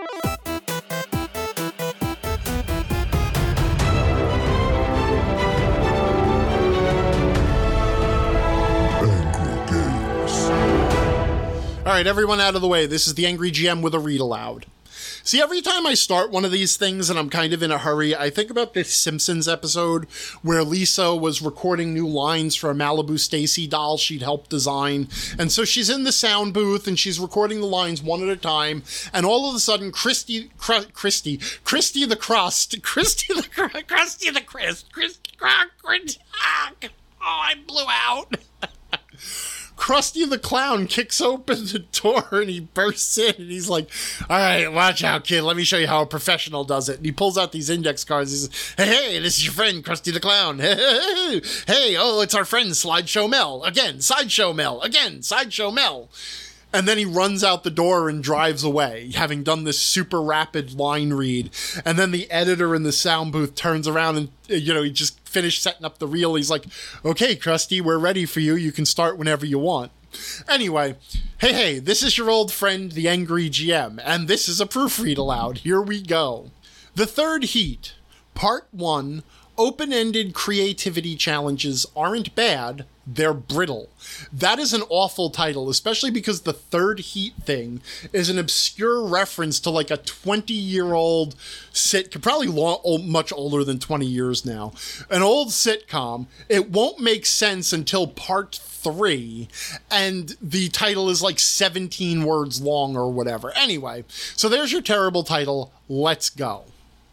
All right, everyone out of the way. This is the Angry GM with a read aloud. See, every time I start one of these things and I'm kind of in a hurry, I think about this Simpsons episode where Lisa was recording new lines for a Malibu Stacy doll she'd helped design. And so she's in the sound booth and she's recording the lines one at a time. And all of a sudden, Krusty the I blew out. Krusty the Clown kicks open the door and he bursts in and he's like, all right, watch out, kid. Let me show you how a professional does it. And he pulls out these index cards. He says, hey, this is your friend, Krusty the Clown. Hey, oh, it's our friend, Slideshow Mel. Again, Sideshow Mel. Again, Sideshow Mel. And then he runs out the door and drives away, having done this super rapid line read. And then the editor in the sound booth turns around and, he just finished setting up the reel. He's like, okay, Krusty, we're ready for you. You can start whenever you want. Anyway, hey, this is your old friend, the Angry GM, and this is a proofread aloud. Here we go. The Third Heat, Part 1, Open-Ended Creativity Challenges Aren't Bad, They're Brittle. That is an awful title, especially because the Third Heat thing is an obscure reference to like a 20-year-old sitcom, probably much older than 20 years now, an old sitcom. It won't make sense until Part 3, and the title is like 17 words long or whatever. Anyway, so there's your terrible title. Let's go.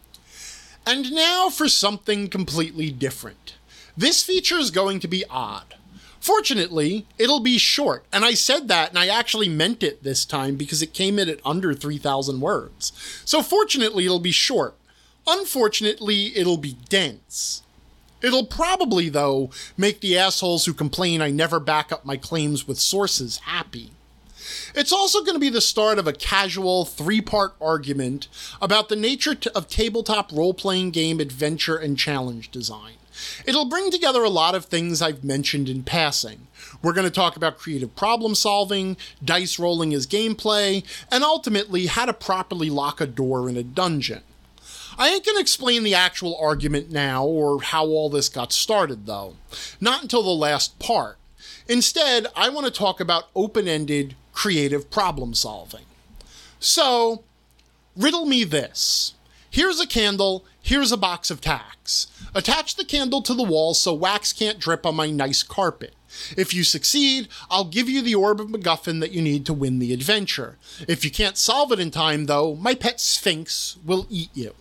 And now for something completely different. This feature is going to be odd. Fortunately, it'll be short, and I said that, and I actually meant it this time because it came in at under 3,000 words. So fortunately, it'll be short. Unfortunately, it'll be dense. It'll probably, though, make the assholes who complain I never back up my claims with sources happy. It's also going to be the start of a casual 3-part argument about the nature of tabletop role-playing game adventure and challenge design. It'll bring together a lot of things I've mentioned in passing. We're going to talk about creative problem solving, dice rolling as gameplay, and ultimately how to properly lock a door in a dungeon. I ain't going to explain the actual argument now or how all this got started, though. Not until the last part. Instead, I want to talk about open-ended creative problem solving. So, riddle me this. Here's a candle, here's a box of tacks. Attach the candle to the wall so wax can't drip on my nice carpet. If you succeed, I'll give you the orb of MacGuffin that you need to win the adventure. If you can't solve it in time, though, my pet Sphinx will eat you.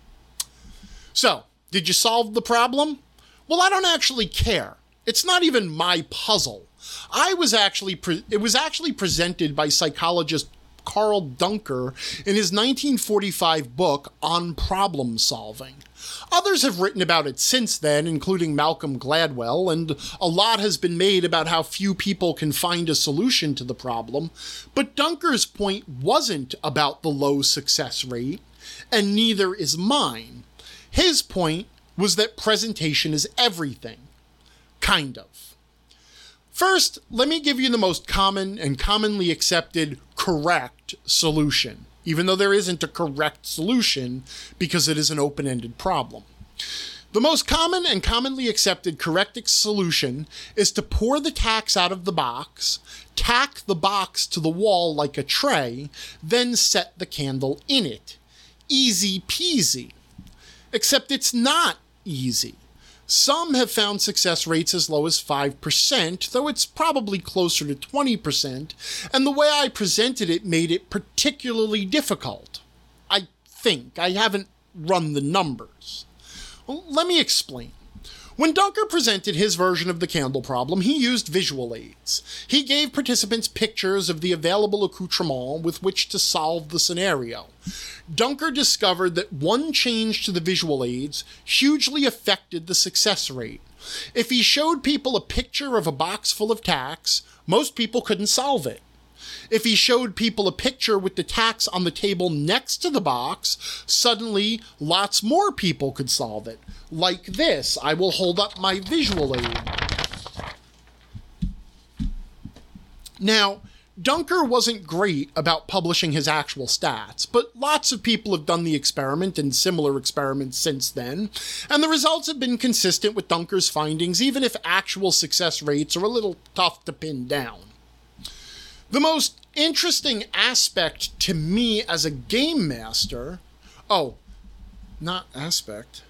So, did you solve the problem? Well, I don't actually care. It's not even my puzzle. It was actually presented by psychologist Carl Dunker in his 1945 book On Problem Solving. Others have written about it since then, including Malcolm Gladwell, and a lot has been made about how few people can find a solution to the problem, but Dunker's point wasn't about the low success rate, and neither is mine. His point was that presentation is everything. Kind of. First, let me give you the most common and commonly accepted correct solution, even though there isn't a correct solution because it is an open-ended problem. The most common and commonly accepted correct solution is to pour the tacks out of the box, tack the box to the wall like a tray, then set the candle in it. Easy peasy. Except it's not easy. Some have found success rates as low as 5%, though it's probably closer to 20%, and the way I presented it made it particularly difficult. I think. I haven't run the numbers. Well, let me explain. When Dunker presented his version of the candle problem, he used visual aids. He gave participants pictures of the available accoutrement with which to solve the scenario. Dunker discovered that one change to the visual aids hugely affected the success rate. If he showed people a picture of a box full of tacks, most people couldn't solve it. If he showed people a picture with the tacks on the table next to the box, suddenly lots more people could solve it. Like this. I will hold up my visual aid. Now, Dunker wasn't great about publishing his actual stats, but lots of people have done the experiment and similar experiments since then, and the results have been consistent with Dunker's findings, even if actual success rates are a little tough to pin down. The most interesting aspect to me as a game master... Oh, not aspect...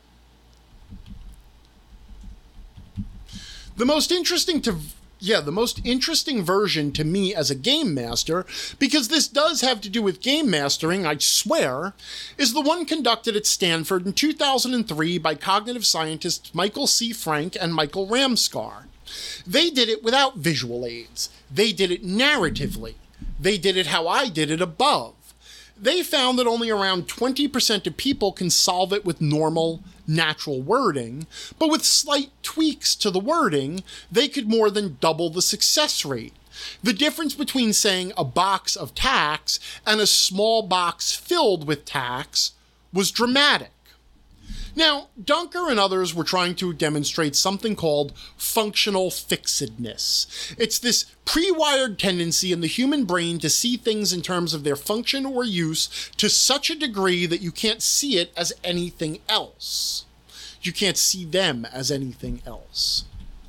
The most interesting version to me as a game master, because this does have to do with game mastering, I swear, is the one conducted at Stanford in 2003 by cognitive scientists Michael C. Frank and Michael Ramscar. They did it without visual aids. They did it narratively. They did it how I did it above. They found that only around 20% of people can solve it with normal, natural wording, but with slight tweaks to the wording, they could more than double the success rate. The difference between saying a box of tacks and a small box filled with tacks was dramatic. Now, Dunker and others were trying to demonstrate something called functional fixedness. It's this pre-wired tendency in the human brain to see things in terms of their function or use to such a degree that you can't see it as anything else. You can't see them as anything else.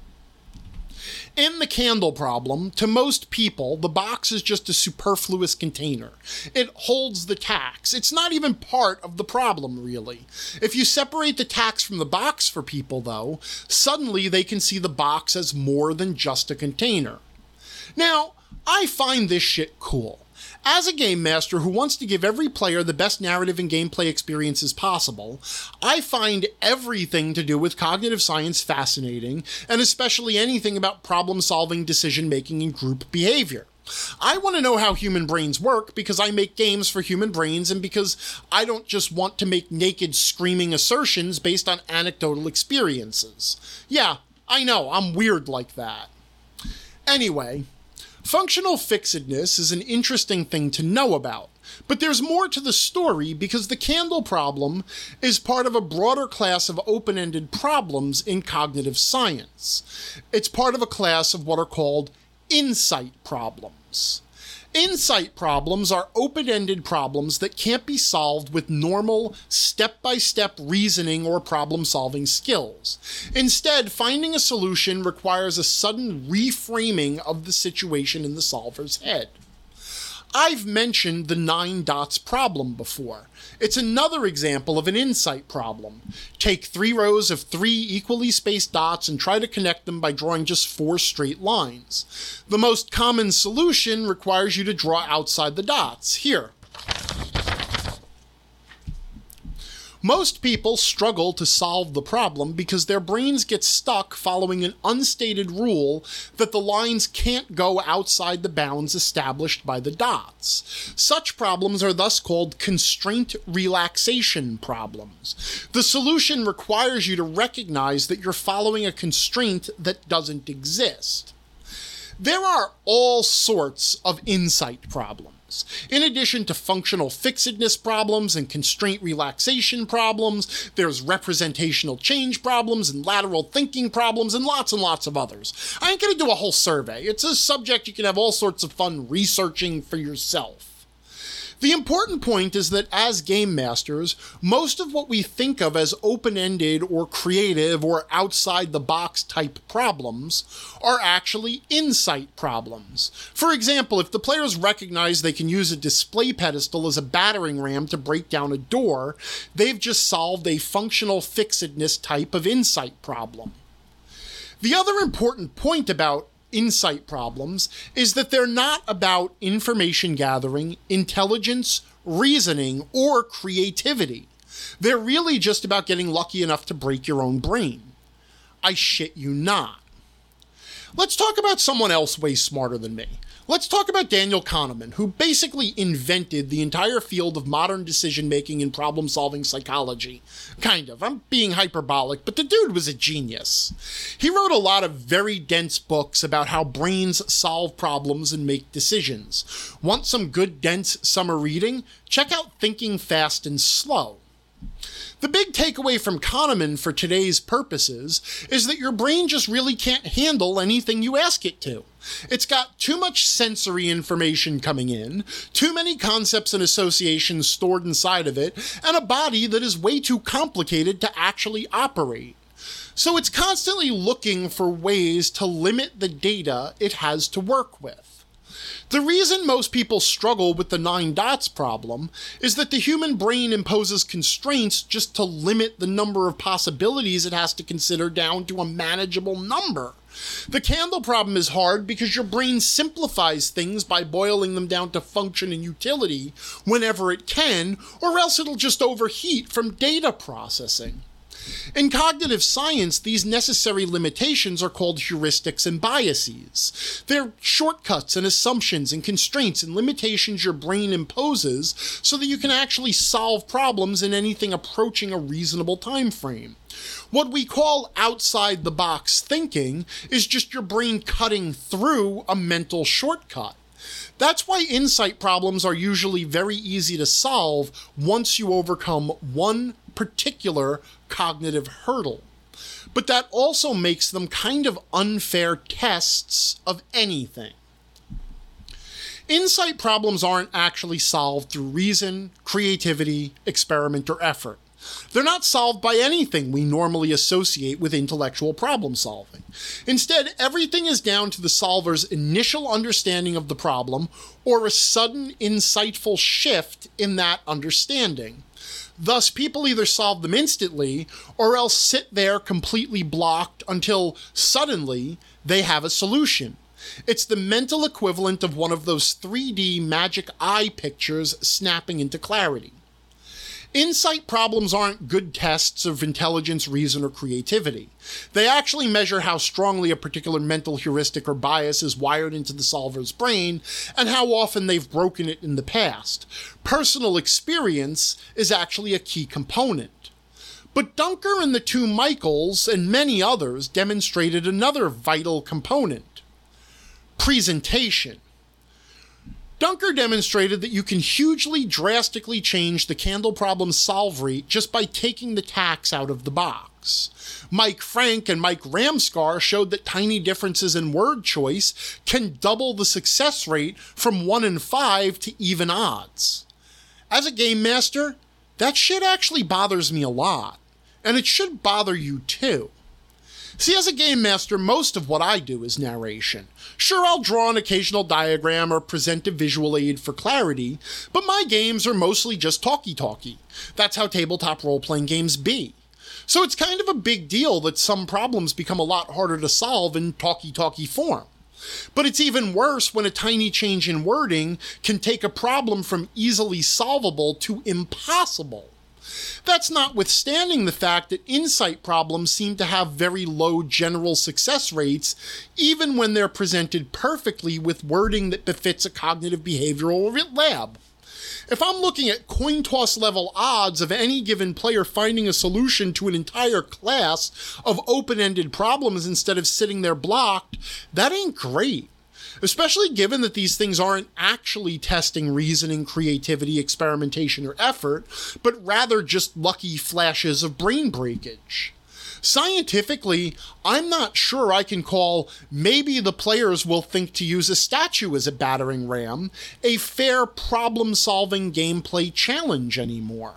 In the candle problem, to most people, the box is just a superfluous container. It holds the tacks. It's not even part of the problem, really. If you separate the tacks from the box for people, though, suddenly they can see the box as more than just a container. Now, I find this shit cool. As a game master who wants to give every player the best narrative and gameplay experiences possible, I find everything to do with cognitive science fascinating, and especially anything about problem-solving, decision-making, and group behavior. I want to know how human brains work because I make games for human brains and because I don't just want to make naked, screaming assertions based on anecdotal experiences. Yeah, I know, I'm weird like that. Anyway, functional fixedness is an interesting thing to know about, but there's more to the story because the candle problem is part of a broader class of open-ended problems in cognitive science. It's part of a class of what are called insight problems. Insight problems are open-ended problems that can't be solved with normal, step-by-step reasoning or problem-solving skills. Instead, finding a solution requires a sudden reframing of the situation in the solver's head. I've mentioned the 9 dots problem before. It's another example of an insight problem. Take 3 rows of 3 equally spaced dots and try to connect them by drawing just 4 straight lines. The most common solution requires you to draw outside the dots. Here. Most people struggle to solve the problem because their brains get stuck following an unstated rule that the lines can't go outside the bounds established by the dots. Such problems are thus called constraint relaxation problems. The solution requires you to recognize that you're following a constraint that doesn't exist. There are all sorts of insight problems. In addition to functional fixedness problems and constraint relaxation problems, there's representational change problems and lateral thinking problems and lots of others. I ain't gonna do a whole survey. It's a subject you can have all sorts of fun researching for yourself. The important point is that as game masters, most of what we think of as open-ended or creative or outside-the-box type problems are actually insight problems. For example, if the players recognize they can use a display pedestal as a battering ram to break down a door, they've just solved a functional fixedness type of insight problem. The other important point about insight problems is that they're not about information gathering, intelligence, reasoning, or creativity. They're really just about getting lucky enough to break your own brain. I shit you not. Let's talk about someone else way smarter than me. Let's talk about Daniel Kahneman, who basically invented the entire field of modern decision-making and problem-solving psychology. Kind of. I'm being hyperbolic, but the dude was a genius. He wrote a lot of very dense books about how brains solve problems and make decisions. Want some good, dense summer reading? Check out Thinking Fast and Slow. The big takeaway from Kahneman for today's purposes is that your brain just really can't handle anything you ask it to. It's got too much sensory information coming in, too many concepts and associations stored inside of it, and a body that is way too complicated to actually operate. So it's constantly looking for ways to limit the data it has to work with. The reason most people struggle with the 9 dots problem is that the human brain imposes constraints just to limit the number of possibilities it has to consider down to a manageable number. The candle problem is hard because your brain simplifies things by boiling them down to function and utility whenever it can, or else it'll just overheat from data processing. In cognitive science, these necessary limitations are called heuristics and biases. They're shortcuts and assumptions and constraints and limitations your brain imposes so that you can actually solve problems in anything approaching a reasonable time frame. What we call outside-the-box thinking is just your brain cutting through a mental shortcut. That's why insight problems are usually very easy to solve once you overcome one particular cognitive hurdle. But that also makes them kind of unfair tests of anything. Insight problems aren't actually solved through reason, creativity, experiment, or effort. They're not solved by anything we normally associate with intellectual problem solving. Instead, everything is down to the solver's initial understanding of the problem or a sudden insightful shift in that understanding. Thus, people either solve them instantly or else sit there completely blocked until suddenly they have a solution. It's the mental equivalent of one of those 3D magic eye pictures snapping into clarity. Insight problems aren't good tests of intelligence, reason, or creativity. They actually measure how strongly a particular mental heuristic or bias is wired into the solver's brain and how often they've broken it in the past. Personal experience is actually a key component. But Duncker and the two Michaels and many others demonstrated another vital component: presentation. Duncker demonstrated that you can hugely drastically change the candle problem solve rate just by taking the tacks out of the box. Mike Frank and Mike Ramskar showed that tiny differences in word choice can double the success rate from 1 in 5 to even odds. As a game master, that shit actually bothers me a lot, and it should bother you too. See, as a game master, most of what I do is narration. Sure, I'll draw an occasional diagram or present a visual aid for clarity, but my games are mostly just talkie-talkie. That's how tabletop role-playing games be. So it's kind of a big deal that some problems become a lot harder to solve in talkie-talkie form. But it's even worse when a tiny change in wording can take a problem from easily solvable to impossible. That's notwithstanding the fact that insight problems seem to have very low general success rates, even when they're presented perfectly with wording that befits a cognitive behavioral lab. If I'm looking at coin toss level odds of any given player finding a solution to an entire class of open-ended problems instead of sitting there blocked, that ain't great. Especially given that these things aren't actually testing reasoning, creativity, experimentation, or effort, but rather just lucky flashes of brain breakage. Scientifically, I'm not sure I can call maybe the players will think to use a statue as a battering ram a fair problem-solving gameplay challenge anymore.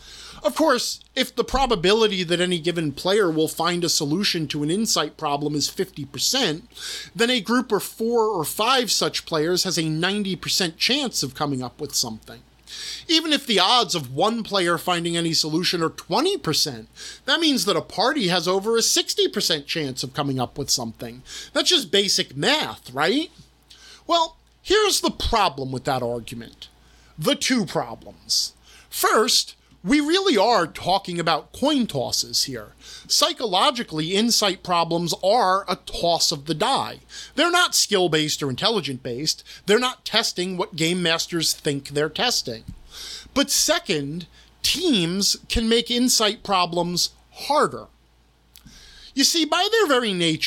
Of course, if the probability that any given player will find a solution to an insight problem is 50%, then a group of 4 or 5 such players has a 90% chance of coming up with something. Even if the odds of one player finding any solution are 20%, that means that a party has over a 60% chance of coming up with something. That's just basic math, right? Well, here's the problem with that argument. The two problems. First, we really are talking about coin tosses here. Psychologically, insight problems are a toss of the die. They're not skill-based or intelligent-based. They're not testing what game masters think they're testing. But second, teams can make insight problems harder. You see, by their very nature,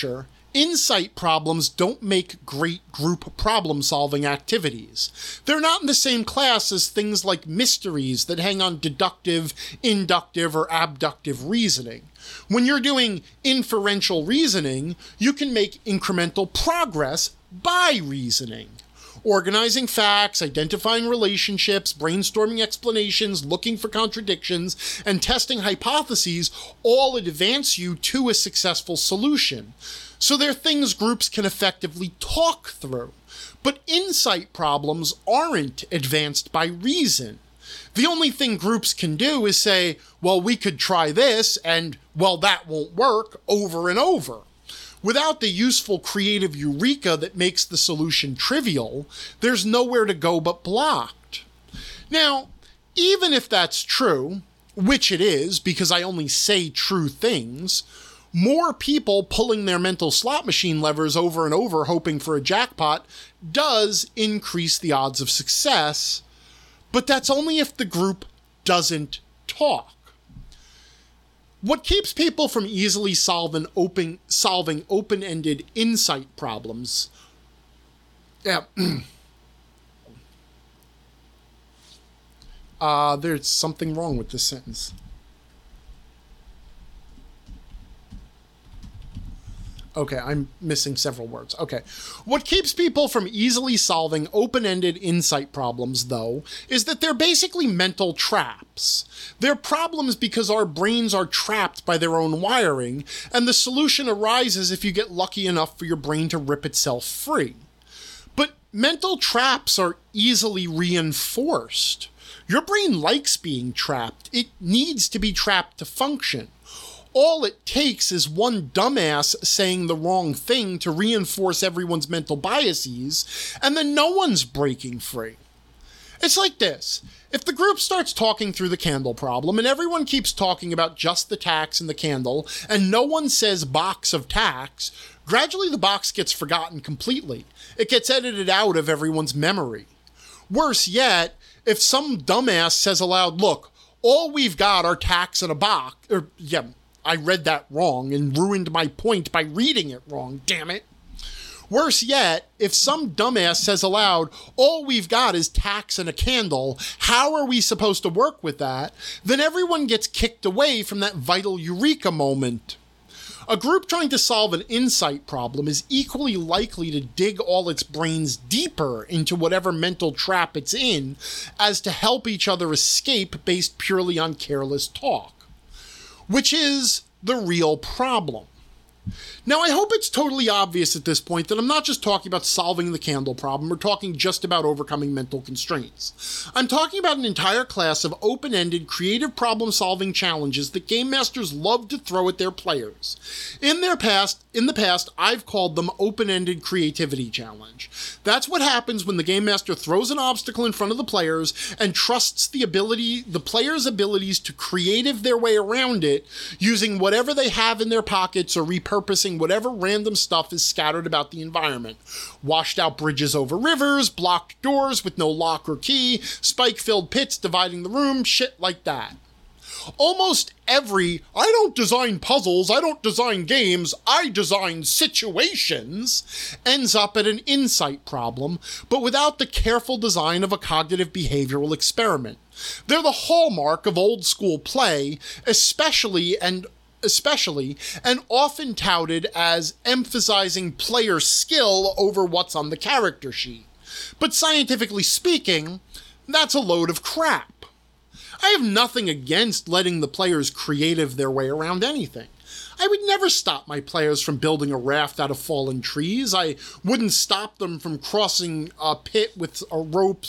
Insight problems don't make great group problem-solving activities. They're not in the same class as things like mysteries that hang on deductive, inductive, or abductive reasoning. When you're doing inferential reasoning, you can make incremental progress by reasoning. Organizing facts, identifying relationships, brainstorming explanations, looking for contradictions, and testing hypotheses all advance you to a successful solution. So they're things groups can effectively talk through. But insight problems aren't advanced by reason. The only thing groups can do is say, well, we could try this, and, well, that won't work, over and over. Without the useful creative eureka that makes the solution trivial, there's nowhere to go but blocked. Now, even if that's true, which it is because I only say true things, more people pulling their mental slot machine levers over and over hoping for a jackpot does increase the odds of success, but that's only if the group doesn't talk. What keeps people from easily solving open-ended insight problems? There's something wrong with this sentence. Okay, I'm missing several words. Okay. What keeps people from easily solving open-ended insight problems, though, is that they're basically mental traps. They're problems because our brains are trapped by their own wiring, and the solution arises if you get lucky enough for your brain to rip itself free. But mental traps are easily reinforced. Your brain likes being trapped. It needs to be trapped to function. All it takes is one dumbass saying the wrong thing to reinforce everyone's mental biases, and then no one's breaking free. It's like this. If the group starts talking through the candle problem, and everyone keeps talking about just the tacks in the candle, and no one says box of tacks, gradually the box gets forgotten completely. It gets edited out of everyone's memory. Worse yet, if some dumbass says aloud, look, all we've got are tacks in a box, I read that wrong and ruined my point by reading it wrong, damn it. Worse yet, if some dumbass says aloud, all we've got is tacks and a candle, how are we supposed to work with that? Then everyone gets kicked away from that vital eureka moment. A group trying to solve an insight problem is equally likely to dig all its brains deeper into whatever mental trap it's in as to help each other escape based purely on careless talk. Which is the real problem. Now, I hope it's totally obvious at this point that I'm not just talking about solving the candle problem or talking just about overcoming mental constraints. I'm talking about an entire class of open-ended, creative problem-solving challenges that game masters love to throw at their players. In the past, I've called them open-ended creativity challenge. That's what happens when the game master throws an obstacle in front of the players and trusts the players' abilities to creative their way around it using whatever they have in their pockets or repurposing whatever random stuff is scattered about the environment. Washed out bridges over rivers, blocked doors with no lock or key, spike-filled pits dividing the room, shit like that. Almost every, I don't design puzzles, I don't design games, I design situations, ends up at an insight problem, but without the careful design of a cognitive behavioral experiment. They're the hallmark of old school play, especially and often touted as emphasizing player skill over what's on the character sheet. But scientifically speaking, that's a load of crap. I have nothing against letting the players creative their way around anything. I would never stop my players from building a raft out of fallen trees. I wouldn't stop them from crossing a pit with a rope,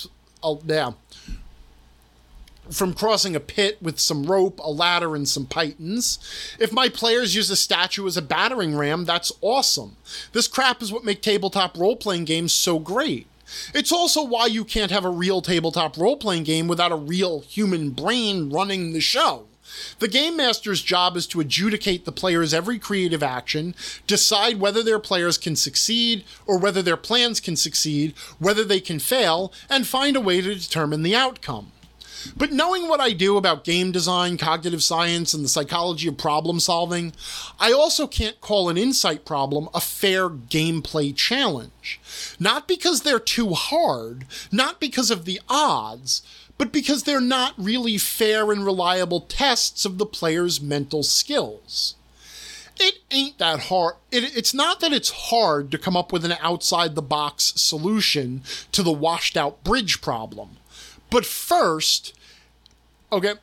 from crossing a pit with some rope, a ladder, and some pythons. If my players use a statue as a battering ram, that's awesome. This crap is what makes tabletop role-playing games so great. It's also why you can't have a real tabletop role-playing game without a real human brain running the show. The game master's job is to adjudicate the player's every creative action, decide whether their players can succeed or whether their plans can succeed, whether they can fail, and find a way to determine the outcome. But knowing what I do about game design, cognitive science, and the psychology of problem solving, I also can't call an insight problem a fair gameplay challenge. Not because they're too hard, not because of the odds, but because they're not really fair and reliable tests of the player's mental skills. It ain't that hard. It's not that it's hard to come up with an outside-the-box solution to the washed-out bridge problem. But first, okay,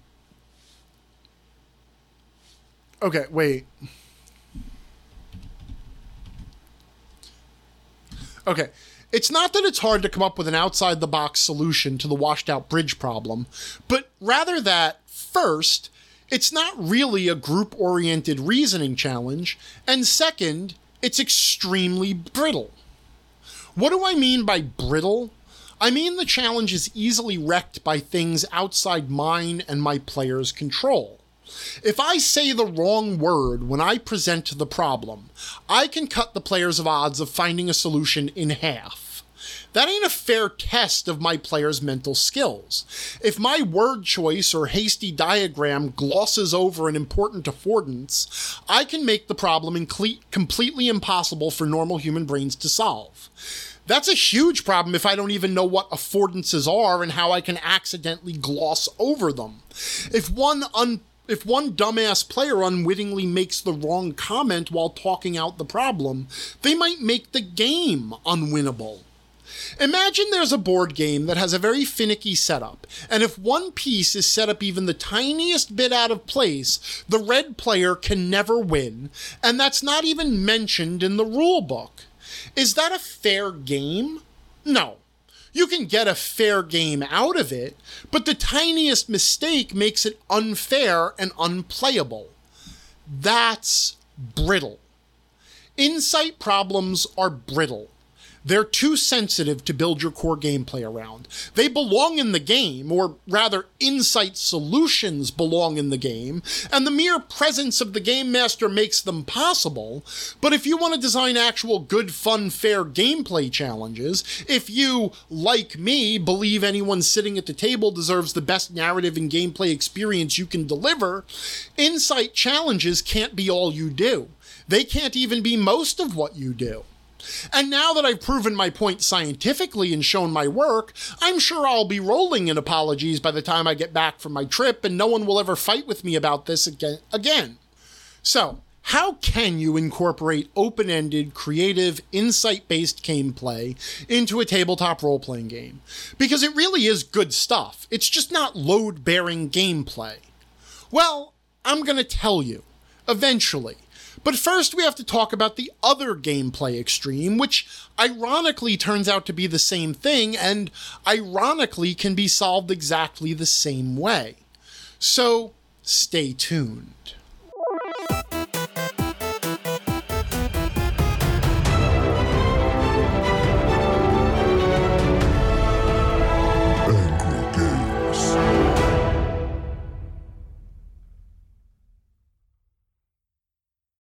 wait. Okay, it's not that it's hard to come up with an outside-the-box solution to the washed-out bridge problem, but rather that, first, it's not really a group-oriented reasoning challenge, and second, it's extremely brittle. What do I mean by brittle? I mean the challenge is easily wrecked by things outside mine and my player's control. If I say the wrong word when I present the problem, I can cut the player's odds of finding a solution in half. That ain't a fair test of my player's mental skills. If my word choice or hasty diagram glosses over an important affordance, I can make the problem completely impossible for normal human brains to solve. That's a huge problem if I don't even know what affordances are and how I can accidentally gloss over them. If one dumbass player unwittingly makes the wrong comment while talking out the problem, they might make the game unwinnable. Imagine there's a board game that has a very finicky setup, and if one piece is set up even the tiniest bit out of place, the red player can never win, and that's not even mentioned in the rule book. Is that a fair game? No. You can get a fair game out of it, but the tiniest mistake makes it unfair and unplayable. That's brittle. Insight problems are brittle. They're too sensitive to build your core gameplay around. They belong in the game, or rather, insight solutions belong in the game, and the mere presence of the game master makes them possible. But if you want to design actual good, fun, fair gameplay challenges, if you, like me, believe anyone sitting at the table deserves the best narrative and gameplay experience you can deliver, insight challenges can't be all you do. They can't even be most of what you do. And now that I've proven my point scientifically and shown my work, I'm sure I'll be rolling in apologies by the time I get back from my trip, and no one will ever fight with me about this again. So, how can you incorporate open-ended, creative, insight-based gameplay into a tabletop role-playing game? Because it really is good stuff. It's just not load-bearing gameplay. Well, I'm gonna tell you. Eventually. But first, we have to talk about the other gameplay extreme, which ironically turns out to be the same thing, and ironically can be solved exactly the same way. So, stay tuned.